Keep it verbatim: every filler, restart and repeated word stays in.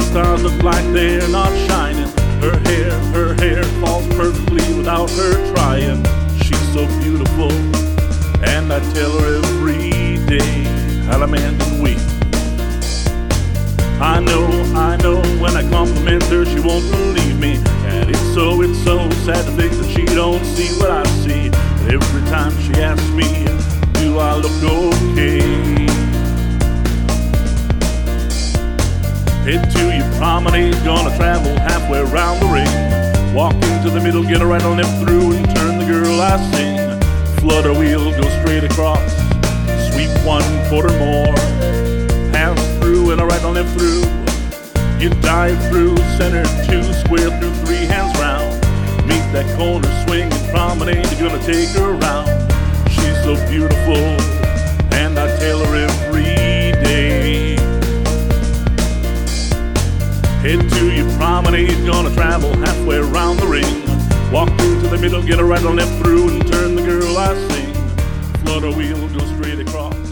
stars look like they're not shining. Her hair, her hair falls perfectly without her trying. She's so beautiful, and I tell her every day, Alamandin weep. I know, I know, when I compliment her, she won't believe me. And it's so, it's so sad to think that she don't see what I see. But every time she asks me, do I look okay? Head to your promenade, gonna travel halfway around the ring. Walk into the middle, get a right on left through, and turn the girl I sing. Flutter wheel, go straight across, sweep one quarter more. Pass through and a right on left through. You dive through, center two, square through three, hands round. Meet that corner swing and promenade, you're gonna take her around. She's so beautiful, and I tell her every day. Head to your promenade, gonna travel halfway around the ring. Walk into the middle, get a right on left through, and turn the girl I sing. Flutter wheel, go straight across.